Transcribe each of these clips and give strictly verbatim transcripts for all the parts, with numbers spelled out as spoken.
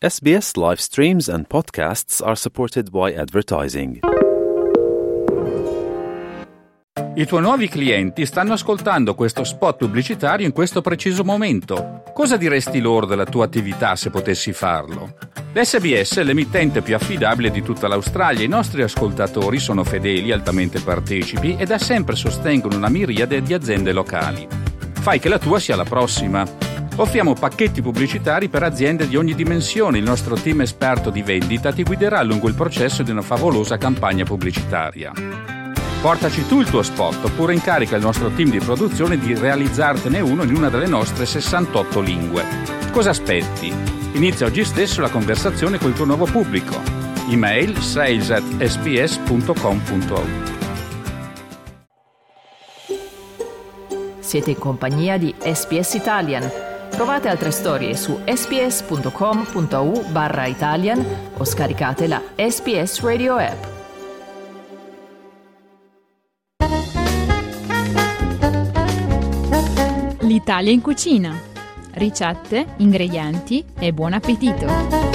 S B S live streams and podcasts are supported by advertising. I tuoi nuovi clienti stanno ascoltando questo spot pubblicitario in questo preciso momento. Cosa diresti loro della tua attività se potessi farlo? L'S B S è l'emittente più affidabile di tutta l'Australia. I nostri ascoltatori sono fedeli, altamente partecipi e da sempre sostengono una miriade di aziende locali. Fai che la tua sia la prossima. Offriamo pacchetti pubblicitari per aziende di ogni dimensione. Il nostro team esperto di vendita ti guiderà lungo il processo di una favolosa campagna pubblicitaria. Portaci tu il tuo spot oppure incarica il nostro team di produzione di realizzartene uno in una delle nostre sessantotto lingue. Cosa aspetti? Inizia oggi stesso la conversazione col tuo nuovo pubblico. Email sales at s b s punto com punto a u. Siete in compagnia di S B S Italian. Trovate altre storie su sbs.com.au barra Italian o scaricate la S B S Radio app. L'Italia in cucina. Ricette, ingredienti e buon appetito.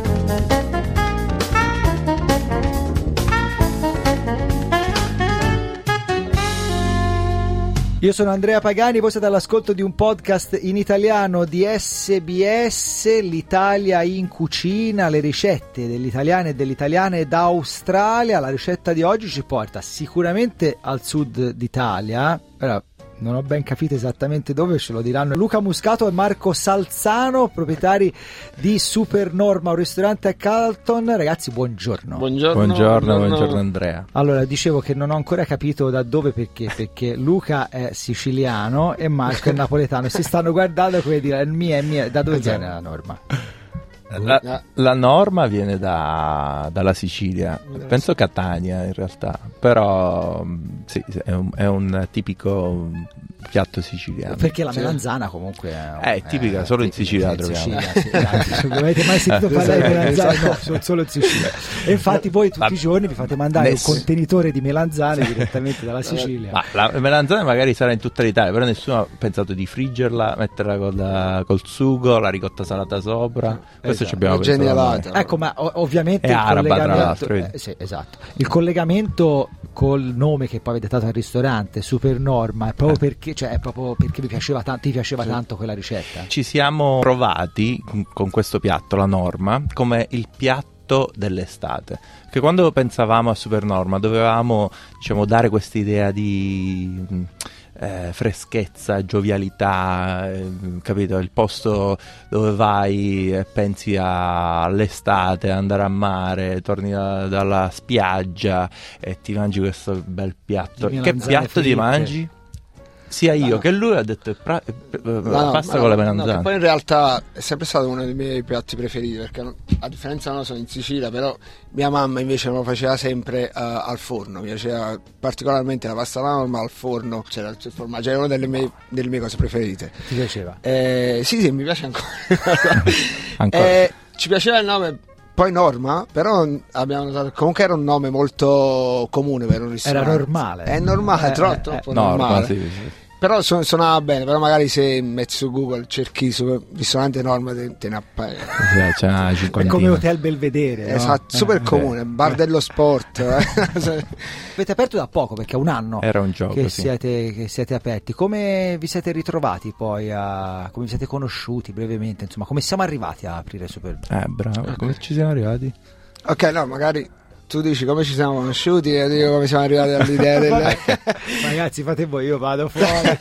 Io sono Andrea Pagani, voi siete all'ascolto di un podcast in italiano di S B S, l'Italia in cucina, le ricette degli italiani e delle italiane d'Australia. La ricetta di oggi ci porta sicuramente al sud d'Italia. Allora, non ho ben capito esattamente dove, ce lo diranno Luca Muscato e Marco Salzano, proprietari di Super Norma, un ristorante a Carlton. Ragazzi, buongiorno. Buongiorno, buongiorno, buongiorno. buongiorno Andrea. Allora, dicevo che non ho ancora capito da dove, perché perché Luca è siciliano e Marco è napoletano e si stanno guardando come dire, è mia, è mia. Da dove viene la Norma? La, la Norma viene da, dalla Sicilia, penso Catania in realtà, però sì, è un, è un tipico piatto siciliano. Perché la melanzana comunque è, è tipica, è solo in Sicilia la troviamo. Sicilia, sì, non avete mai sentito parlare di melanzane? No, sono solo in Sicilia. E infatti poi tutti la, i giorni vi fate mandare ness- un contenitore di melanzane direttamente dalla Sicilia. Ma la melanzana magari sarà in tutta l'Italia, però nessuno ha pensato di friggerla, metterla col, col sugo, la ricotta salata sopra. Questo ci abbiamo pensato. Ecco, ma o- ovviamente è il araba, collegamento, tra l'altro. Eh, sì, esatto. Il collegamento col nome che poi avete dato al ristorante, Super Norma, è proprio eh. perché, cioè, è proprio perché vi piaceva tanto, ti piaceva sì. tanto quella ricetta? Ci siamo provati con questo piatto, la Norma, come il piatto dell'estate, che quando pensavamo a Super Norma dovevamo, diciamo, dare quest'idea di Eh, freschezza, giovialità, eh, capito? Il posto dove vai e pensi a, all'estate, andare a mare, torni da, dalla spiaggia e ti mangi questo bel piatto. Che piatto fritte. Ti mangi? Sia io no. che lui ha detto pra- no, pasta no, con le melanzane. No, poi in realtà è sempre stato uno dei miei piatti preferiti, perché a differenza no, sono in Sicilia, però mia mamma invece me lo faceva sempre uh, al forno. Mi piaceva particolarmente la pasta alla Norma al forno, c'era il formaggio, era una delle mie, delle mie cose preferite. Ti piaceva? Eh, sì, sì, mi piace ancora. ancora. Eh, ci piaceva il nome. Poi Norma, però abbiamo notato comunque era un nome molto comune per un ristorante. Era normale. È normale, eh, troppo, eh, troppo Norma, normale. Sì, sì. Però suon- suonava bene, però magari se metti su Google cerchi su ristorante Norma te, te ne appare. Sì, c'è è come Hotel Belvedere, no? Esatto, super eh, comune, bar dello sport. Avete aperto da poco, perché è un anno era un gioco, che, sì. siete, che siete aperti. Come vi siete ritrovati poi a, come vi siete conosciuti brevemente, insomma, come siamo arrivati a aprire Super? Eh bravo, come ci siamo arrivati? Ok, no, magari tu dici come ci siamo conosciuti e io dico come siamo arrivati all'idea del... Ragazzi, fate voi, io vado fuori.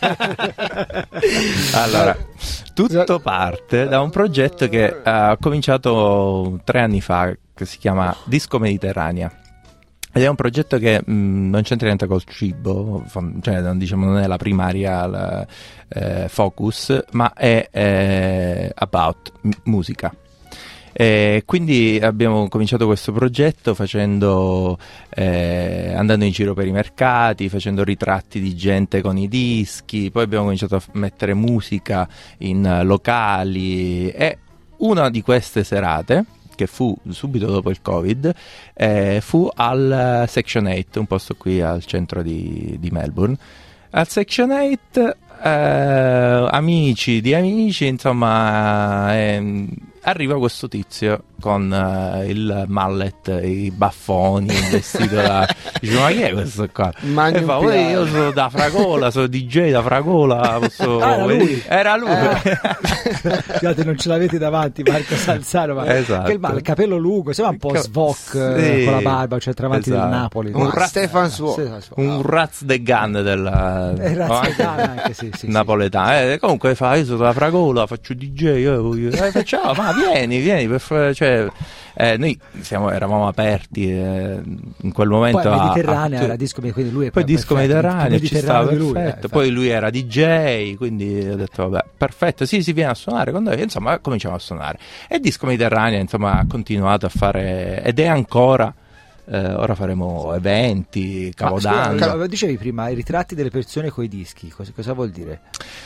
Allora, tutto parte da un progetto che uh, ho cominciato tre anni fa, che si chiama Disco Mediterranea. Ed è un progetto che mh, non c'entra niente col cibo, cioè non, diciamo, non è la primaria la, eh, focus, ma è eh, about m- musica. E quindi abbiamo cominciato questo progetto facendo eh, andando in giro per i mercati, facendo ritratti di gente con i dischi, poi abbiamo cominciato a mettere musica in locali e una di queste serate, che fu subito dopo il Covid, eh, fu al Section otto, un posto qui al centro di, di Melbourne. Al Section otto, eh, amici di amici, insomma, eh, arriva questo tizio con uh, il mallet, i baffoni, il vestito da... dice, ma chi è questo qua? Magno e fa, "Uè, io sono da Fragola, sono D J da Fragola, posso... Ah, era lui, era lui. Eh. Scusate, non ce l'avete davanti Marco Salzano, ma esatto. che il, mal, il capello lungo, sembra un po' Svok, sì, eh, con la barba, cioè travanti esatto. del Napoli, un ra- Stefan Svok, un Raz de Gun della eh, Raz de Gun anche, sì, sì, napoletano, sì. Eh, comunque fa, io sono da Fragola, faccio D J, eh, eh, facciamo, ma vieni, vieni, per fare, cioè, eh, noi siamo, eravamo aperti eh, in quel momento. Poi Mediterranea a, a, era disco, quindi lui è poi disco Mediterranea, ci stava lui, perfetto. Eh, poi lui era D J, quindi ho detto vabbè, perfetto, sì, si viene a suonare con noi, insomma, cominciamo a suonare. E disco Mediterranea, insomma, ha continuato a fare, ed è ancora. Eh, ora faremo eventi, Capodanno. Ma, scusa, dicevi prima i ritratti delle persone coi dischi, cosa, cosa vuol dire?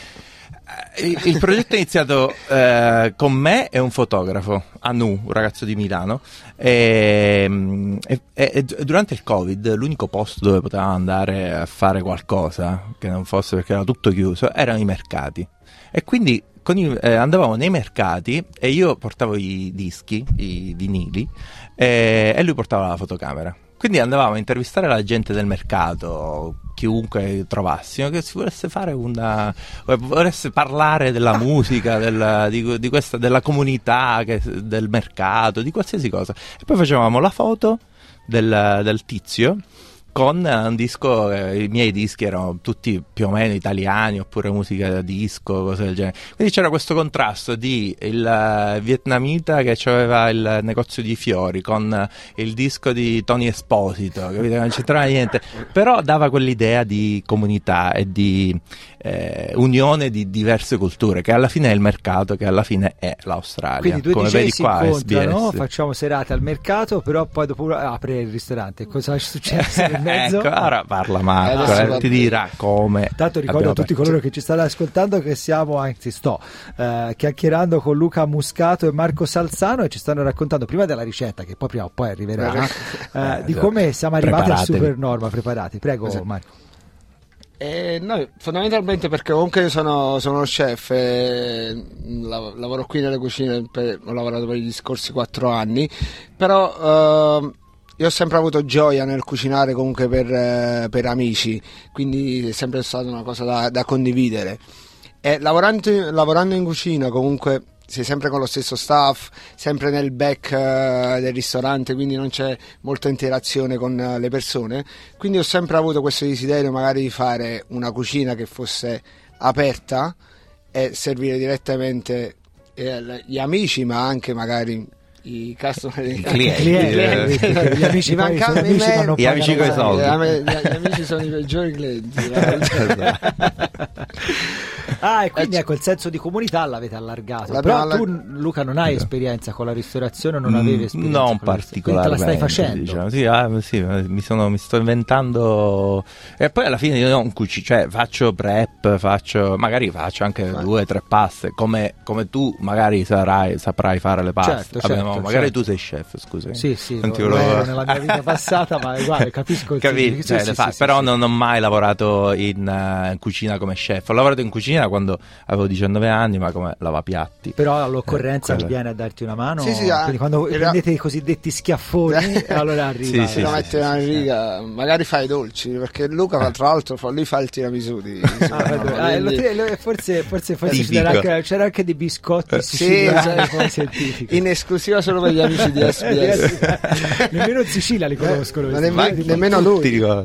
Il, il progetto è iniziato eh, con me e un fotografo, Anu, un ragazzo di Milano, e, e, e durante il Covid l'unico posto dove potevamo andare a fare qualcosa che non fosse, perché era tutto chiuso, erano i mercati, e quindi con i, eh, andavamo nei mercati e io portavo i dischi, i vinili, e, e lui portava la fotocamera. Quindi andavamo a intervistare la gente del mercato, chiunque trovassimo, che si volesse fare una, volesse parlare della musica, del, di, di questa, della comunità, che, del mercato, di qualsiasi cosa. E poi facevamo la foto del, del tizio con un disco, eh, i miei dischi erano tutti più o meno italiani, oppure musica da disco, cose del genere. Quindi c'era questo contrasto di il uh, vietnamita che aveva il negozio di fiori con uh, il disco di Tony Esposito, capito? Non c'entrava niente, però dava quell'idea di comunità e di eh, unione di diverse culture, che alla fine è il mercato, che alla fine è l'Australia. Quindi due come D J vedi si qua, incontrano, S B S. facciamo serate al mercato, però poi dopo apre il ristorante. Cosa è successo nel mezzo? Ecco, ora parla Marco, eh, ti dirà come. Tanto ricordo a tutti coloro che ci stanno ascoltando che siamo, anzi sto eh, chiacchierando con Luca Muscato e Marco Salzano, e ci stanno raccontando prima della ricetta, che poi prima o poi arriverà, eh, di come siamo arrivati al Supernorma. Preparati, prego esatto. Marco. Eh, no, fondamentalmente perché comunque io sono, sono uno chef e lav- lavoro qui nelle cucine, per, ho lavorato per gli scorsi quattro anni, però eh, io ho sempre avuto gioia nel cucinare comunque per, eh, per amici, quindi è sempre stata una cosa da, da condividere. E lavorando, lavorando in cucina comunque sei sempre con lo stesso staff, sempre nel back uh, del ristorante, quindi non c'è molta interazione con uh, le persone, quindi ho sempre avuto questo desiderio magari di fare una cucina che fosse aperta e servire direttamente eh, gli amici, ma anche magari i customer, i clienti, clienti, clienti. Gli amici, mi manca, amici, me, gli amici con i soldi, gli, gli amici sono i peggiori clienti. Ah, e quindi ecco, il senso di comunità l'avete allargato. L'abbiamo Però tu, allarg- Luca, non hai esperienza con la ristorazione, non avevi esperienza? Non con la particolarmente. Te la stai facendo? Diciamo. Sì, ah, sì, mi, sono, mi sto inventando. E poi alla fine io non cucino, cioè faccio prep, faccio, magari faccio anche Vai. due o tre paste, come, come tu magari sarai, saprai fare le paste. Certo, Vabbè, certo, no, magari certo. tu sei chef, scusa. Sì, sì, non lo, ti lo volevo... ero nella mia vita passata, ma guarda, capisco il Capito? Cioè, sì, fa... sì, però sì, non sì. ho mai lavorato in, uh, in cucina come chef. Ho lavorato in cucina quando avevo diciannove anni, ma come lavapiatti. Però all'occorrenza eh, mi viene a darti una mano. Sì, sì, quindi quando era... prendete i cosiddetti schiaffoni, allora arriva. Sì, sì, lo sì, metti sì, una sì, riga, sì. Magari fai i dolci, perché Luca tra l'altro fa, lui fa il tiramisù di, ah, ah, lo, lo, forse forse, forse c'era, anche, c'era anche dei biscotti eh, siciliani, sì, in esclusiva solo per gli amici di S B S. Nemmeno in Sicilia li conoscono, eh, nemmeno, nemmeno lui.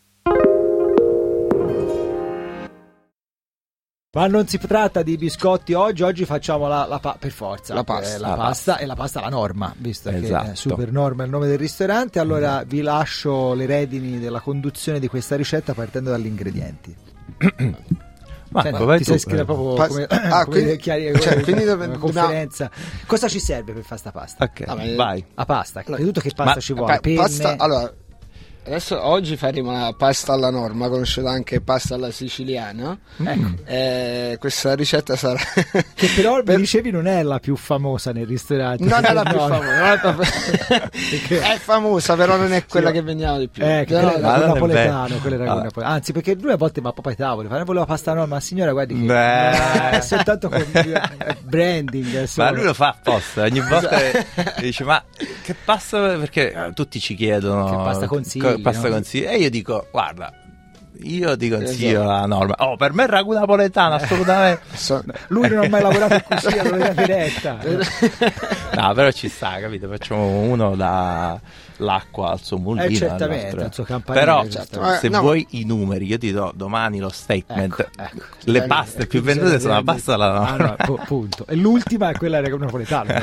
Ma non si tratta di biscotti oggi, oggi facciamo la, la pa- per forza la pasta, eh, la la pasta, pasta e la pasta la norma, visto esatto. che è Super Norma è il nome del ristorante. Allora vi lascio le redini della conduzione di questa ricetta partendo dagli ingredienti. Marco, Senti, vai ti tu, sei scritto eh. proprio Pa- come, ah, come quindi, chiari, cioè, come, quindi dove, una dobbiamo... conferenza. Cosa ci serve per fare sta pasta? Ok, ah, vai. La pasta, innanzitutto che pasta Ma, ci vuole? pa- Penne? Pasta, allora, adesso oggi faremo la pasta alla norma, conosciuta anche pasta alla siciliana. Ecco. Eh, questa ricetta sarà che però per... mi dicevi non è la più famosa nel ristorante. Non è la più no. famosa, è famosa, però non è quella sì, che vendiamo di più. Eh, che no, quella no, era napoletano, quella era ah. napoletano. Anzi, perché lui a volte ma proprio ai tavoli, fa, voleva pasta alla norma, ma signora guardi che Beh. è soltanto con branding. Ma lui lo fa apposta, ogni volta dice ma che pasta, perché tutti ci chiedono che pasta consigli, pasta no? consigli, e io dico guarda, io ti consiglio esatto. la norma. Oh, per me il ragù napoletano assolutamente. Lui non ha mai lavorato in cucina, non è diretta. No, però ci sta, capito? Facciamo uno da l'acqua al suo mulino, eh, certamente, al suo campanile. Però certamente. se no. vuoi i numeri, io ti do domani lo statement. Ecco, ecco. Le paste più vendute sono la pasta alla norma. Ah, no, punto. E l'ultima è quella napoletana.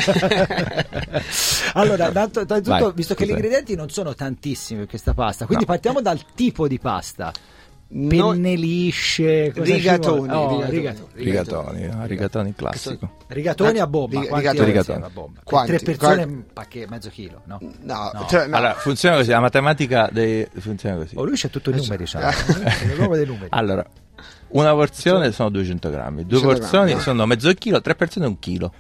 Allora, tanto, tanto Vai, tutto, visto che scusa. gli ingredienti non sono tantissimi per questa pasta, quindi no. partiamo dal tipo di pasta. No. Penne lisce, cosa rigatoni, oh, rigatoni, rigatoni, rigatoni, no, rigatoni classico. rigatoni a bomba, Rig- quanti rigatoni. rigatoni a bomba? Quanti? Tre persone, Quanti? un pacche- mezzo chilo, no? No, No. cioè, no. Allora, funziona così, la matematica dei... funziona così. Oh, lui c'è tutto i numeri, c'ha. È l'uomo dei numeri. Allora, una porzione sono duecento grammi, due duecento porzioni grammi, no? sono mezzo chilo, tre persone un chilo.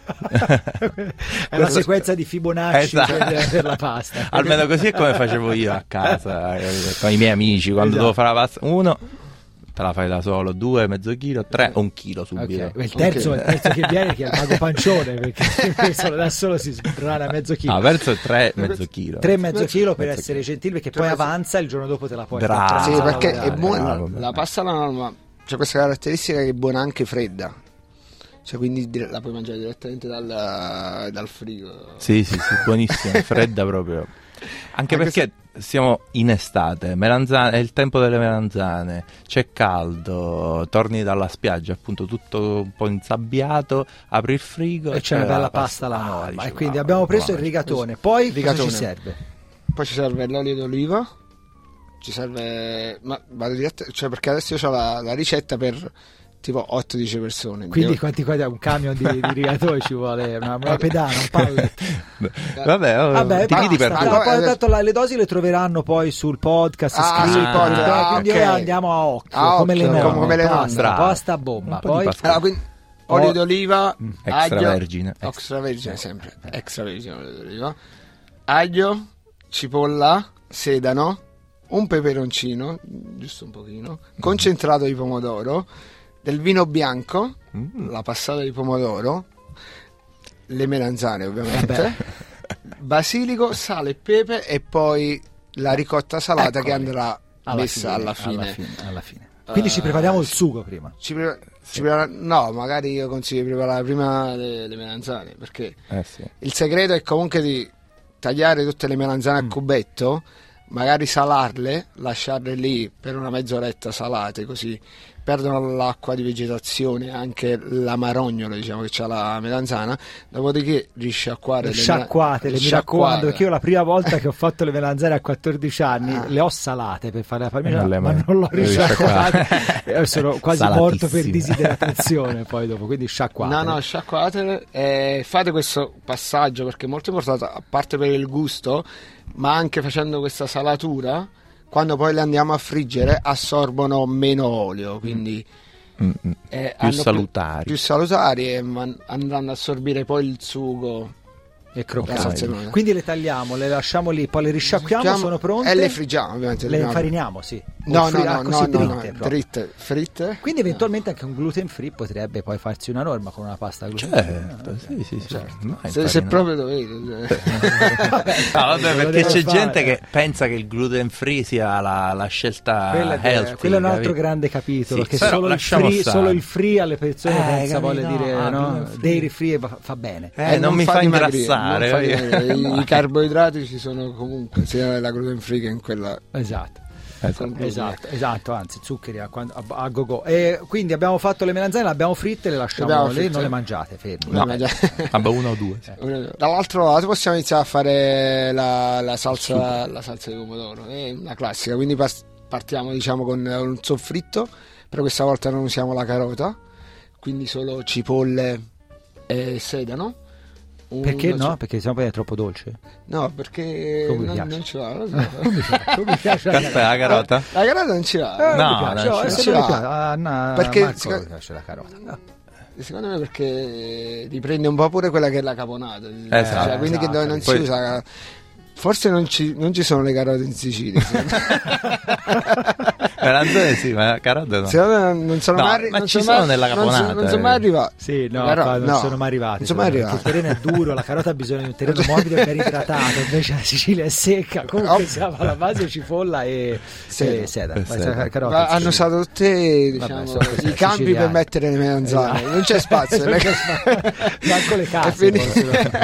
È la sequenza di Fibonacci Esatto. per, per la pasta. Almeno così è come facevo io a casa con i miei amici quando Esatto. devo fare la pasta. Uno te la fai da solo, due mezzo chilo, tre un chilo subito. Okay. Il terzo, Okay. il terzo che viene che è il mago pancione, perché solo, da solo si sbrana mezzo chilo. Ah, verso tre mezzo chilo. Tre e mezzo chilo per mezzo essere chilo. gentili, perché poi avanza il giorno dopo te la puoi Bravo. comprare. Sì, Ah, perché lavorare. è buona bravo, la bravo. pasta alla norma, c'è questa caratteristica che è buona anche fredda, cioè quindi dire- la puoi mangiare direttamente dal, dal frigo. Sì, sì, sì, buonissima, fredda proprio. Anche Anche perché siamo in estate, melanzane, è il tempo delle melanzane, c'è caldo, torni dalla spiaggia, appunto tutto un po' insabbiato, apri il frigo E c'è una la bella pasta alla norma. dici, E quindi wow, abbiamo preso wow. il rigatone. Poi Rigatone. cosa ci serve? Poi ci serve l'olio d'oliva, ci serve, ma vado diretto, cioè perché adesso io ho la, la ricetta per tipo otto dieci persone. Quindi Devo- quanti, quanti un camion di, di rigatoni ci vuole? Una, una pedana, un pallet. Vabbè, oh, Vabbè, ti chiedi per basta, quello. poi, tanto la- le dosi le troveranno poi sul podcast Ah, scritto, sul podcast, eh, ah, quindi ok. ora andiamo a occhio, A come occhio, le nonne, come le nonne. pasta, Bravo. pasta a bomba. Un po' di Poi pasta. Allora, quindi olio Oh. d'oliva, Extravergine. aglio, extravergine sempre, extravergine olio d'oliva, aglio, cipolla, sedano, un peperoncino, giusto un pochino, concentrato di pomodoro, del vino bianco, Mm. la passata di pomodoro, le melanzane ovviamente, basilico, sale e pepe e poi la ricotta salata Eccoli. che andrà alla messa fine, alla fine. alla fine, alla fine. Quindi ci prepariamo il sugo prima. Ci pre- ci prepara- no, magari io consiglio di preparare prima le, le melanzane, perché Eh sì. il segreto è comunque di tagliare tutte le melanzane Mm. a cubetto, magari salarle, lasciarle lì per una mezz'oretta salate, così perdono l'acqua di vegetazione, anche l'amarognolo, diciamo, che c'ha la melanzana, dopodiché risciacquare le Sciacquatele, mi risciacquare. raccomando, perché io la prima volta che ho fatto le melanzane a quattordici anni Ah. le ho salate per fare la parmigiana, Non le hai ma mai- non l'ho le hai risciacquate. E sono quasi morto per Salatissime. disidratazione poi dopo, quindi sciacquate. No, no, sciacquatele e fate questo passaggio perché è molto importante, a parte per il gusto, ma anche facendo questa salatura, quando poi le andiamo a friggere assorbono meno olio, quindi Mm, mm. eh, Più hanno salutari. più salutari e man- andranno a assorbire poi il sugo. E La croccante. salsa di mele. Quindi le tagliamo, le lasciamo lì, poi le risciacquiamo, Frigiamo sono pronte. e le friggiamo ovviamente. Le no. infariniamo, sì. No, O fri- no, ah, no, così no, no, dritte, no, proprio. dritte, fritte. Quindi eventualmente anche un gluten free potrebbe poi farsi una norma con una pasta gluten Certo, sì, sì, sì. No, Se, se infarina- proprio dovete. No, vabbè, Lo perché devo c'è fare. gente che pensa che il gluten free sia la, la scelta Quello è, healthy. quello è un altro capito? grande capitolo, Sì, che però solo il, lasciamo free, stare. solo il free alle persone Eh, pensa capito, voglia dire no, no, gluten free. dairy free va, fa bene. Eh, non mi fa dimagrire, ingrassare. non fa capito? dimagrire. I carboidrati ci sono comunque sia nella gluten free che in quella Esatto. Esatto. con gluten. Esatto, esatto, anzi zuccheri a, quando- a, a go go. E quindi abbiamo fatto le melanzane, le abbiamo fritte, le lasciamo Le abbiamo lì, fritte. non le mangiate, fermi. No. Ma già- Vabbè, uno o due. sì. Dall'altro lato possiamo iniziare a fare la, la salsa la salsa di pomodoro, è una classica, quindi pas- partiamo diciamo con un soffritto, però questa volta non usiamo la carota, quindi solo cipolle e sedano. Un, Perché no? no? Perché sennò poi è troppo dolce. No, perché Come mi non, piace. non ce l'ha. Lo so. Non mi piace, non mi piace la Aspetta, la carota? La carota non ce l'ha. Eh, No, mi piace, non oh, ce se l'ha. non mi piace. Ah, no, Perché Marco, secondo- mi piace la carota. No. Secondo me perché riprende un po' pure quella che è la caponata. Esatto, Cioè, quindi che dove non Poi- si usa. Forse non ci, non ci sono le carote in Sicilia. Melanzane sì, ma carota no. Secondo me non, non sono No, mai arri- ma non ci sono sono mai- nella non so- caponata, Non sono eh. mai arrivato. Sì, no, Però- qua non no, sono mai arrivati. non sono mai perché arrivati. Il terreno è duro, la carota ha bisogno di un terreno morbido e ben idratato, invece la Sicilia è secca. Comunque Oh. siamo alla base cifolla e Seda. e seda. E Ma seda. la carota Ma in hanno Sicilia. usato tutti diciamo, sono questi i campi siciliani. per mettere le melanzane. Esatto. Non c'è spazio. Non c'è spazio. Manco le case. E quindi- possono-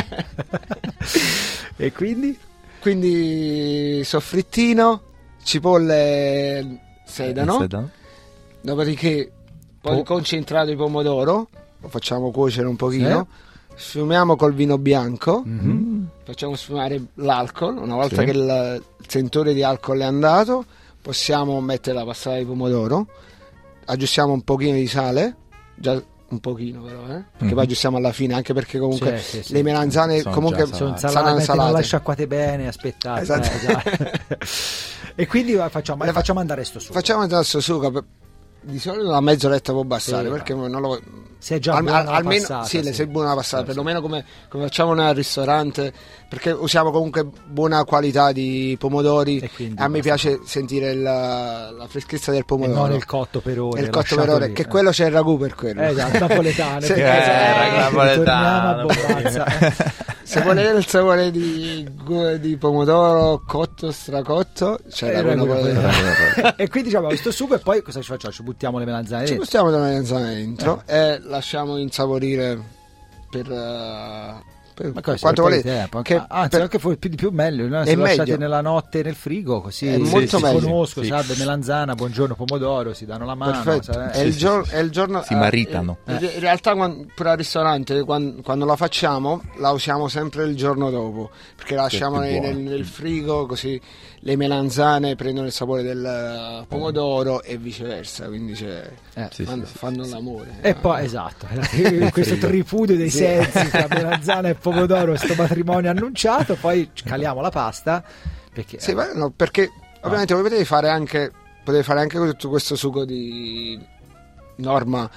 E quindi? Quindi soffrittino, cipolle sedano, Sedano. dopodiché poi Po- concentrato di pomodoro, lo facciamo cuocere un pochino, sfumiamo col vino bianco, Mm-hmm. facciamo sfumare l'alcol, una volta Sì. che il, il sentore di alcol è andato, possiamo mettere la passata di pomodoro, aggiustiamo un pochino di sale, già un pochino però, eh? perché Mhm. poi aggiustiamo alla fine, anche perché comunque Sì, sì, sì. le melanzane Sono comunque già Sono salate. salate, saranno non la salate. sciacquate bene, aspettate. Esatto. eh, esatto. E quindi va, facciamo, Le fa- facciamo andare sto su. Facciamo il nostro sugo, per- di solito una mezz'oretta può bastare, Sì, perché non lo... Se è già al- buona al- la almeno passata, sì, le sì. sei buona la passata, Sì, perlomeno come, come facciamo nel ristorante, perché usiamo comunque buona qualità di pomodori. E quindi A me basta. piace sentire la, la freschezza del E pomodoro. non il cotto per ore. E il cotto lasciato per ore, lì, che eh. quello c'è il ragù per quello. Eh, esatto, napoletano. Sì, perché- era eh, napoletano. Torniamo a Bombazza. Se volete il sapore di, gu- di pomodoro cotto, stracotto, c'è Eh, la buona ragù, qualità. e quindi diciamo questo sugo e poi cosa ci facciamo? Ci buttiamo le melanzane Ci dentro. mettiamo della melanzana dentro e lasciamo insaporire per, uh, per Ma cosa, quanto per un po' di volete. tempo? Che Anzi, per- anche fu- più di più meglio, no? È Se lo lasciate meglio. nella notte nel frigo, così È si- molto si meglio. conoscono, Sì. salve melanzana, buongiorno pomodoro, si danno la mano. Perfetto. sai, È, eh. il sì, gior- sì, sì. è il giorno. Si eh, maritano. In, in realtà, quan- pure al ristorante, quan- quando, la facciamo, la usiamo sempre il giorno dopo, perché la lasciamo più nel, buono. nel frigo, così le melanzane prendono il sapore del eh, pomodoro e viceversa. Quindi c'è- Eh. Sì, fanno, sì, sì. fanno l'amore. E poi, esatto, questo tripudio dei Sì. sensi tra melanzana e pomodoro, questo matrimonio annunciato, poi caliamo la pasta, perché Sì, ma no, perché ovviamente voi potete fare anche potete fare anche tutto questo sugo di norma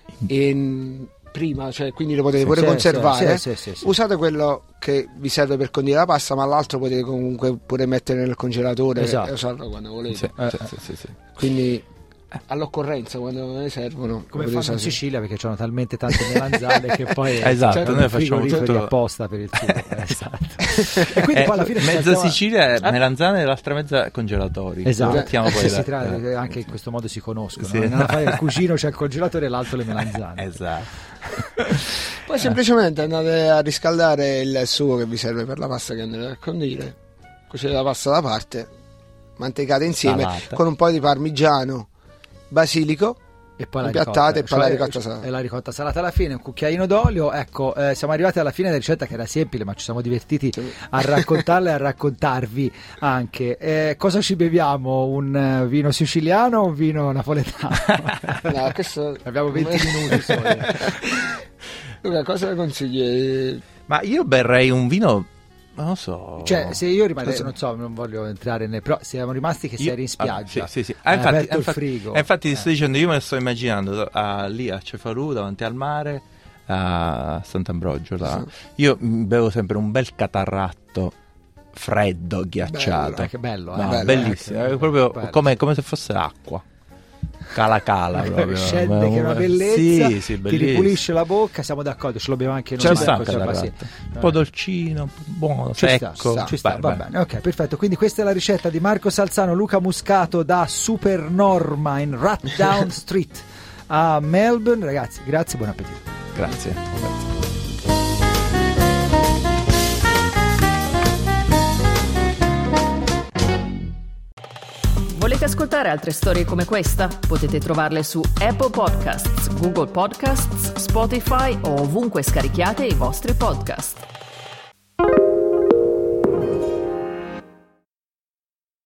in prima, cioè quindi lo potete Sì, pure sì, conservare. sì, sì, sì, sì. Usate quello che vi serve per condire la pasta, ma l'altro potete comunque pure mettere nel congelatore Esatto. e usarlo quando volete. Sì, Eh, sì, eh. sì, sì, sì. Quindi all'occorrenza quando ne servono. come potete fanno in usare- Sicilia, perché c'hanno talmente tante melanzane che poi Esatto, c'hanno noi i facciamo frigoriferi tutto- apposta per il sugo. Esatto. E quindi Eh, poi alla fine ci mezza saltiamo- Sicilia è melanzane e l'altra mezza congelatori. Esatto, Mettiamo poi Sì, la- si tra- eh. anche in questo modo si conoscono. Sì. No? Nella fare il cugino c'è il congelatore e l'altro le melanzane. Esatto. Poi semplicemente andate a riscaldare il sugo che vi serve per la pasta che andrete a condire. Cuocete la pasta da parte, mantecate insieme Salata. con un po' di parmigiano, basilico. E poi la Impiattate ricotta, e poi la cioè, ricotta salata. e la ricotta salata alla fine, un cucchiaino d'olio. Ecco, eh, siamo arrivati alla fine della ricetta, che era semplice, ma ci siamo divertiti a raccontarla e a raccontarvi anche. Eh, cosa ci beviamo? Un eh, vino siciliano o un vino napoletano? No, questo... Abbiamo venti minuti solo. Luca, cosa consigli? Ma io berrei un vino, non lo so. Cioè, se io rimanessi, Cosa- non so, non voglio entrare nel. Però siamo rimasti che Io- sei eri in ah, spiaggia. sì, sì, sì. Ah, hai infatti, aperto infatti- il frigo. eh, infatti ti Eh. sto dicendo, io me lo sto immaginando ah, lì a Cefalù, davanti al mare, a Sant'Ambrogio. Là. Io mm, bevo sempre un bel catarratto freddo, ghiacciato. Eh, che bello, eh. No, bello, bellissimo, eh, è proprio bello. come, come se fosse acqua. Cala cala proprio. Scende che è una bellezza, Sì, sì, ti bellissimo. ripulisce la bocca, siamo d'accordo, ce l'abbiamo anche noi. Ci ecco, sta insomma, anche sì. un po' dolcino, un po' buono, Ci secco. sta, ci sta, Beh, va beh. bene, ok, perfetto. Quindi questa è la ricetta di Marco Salzano, Luca Muscato da Super Norma in Ratdown Street a Melbourne. Ragazzi, grazie, buon appetito. Grazie. Grazie. Volete ascoltare altre storie come questa? Potete trovarle su Apple Podcasts, Google Podcasts, Spotify o ovunque scarichiate i vostri podcast.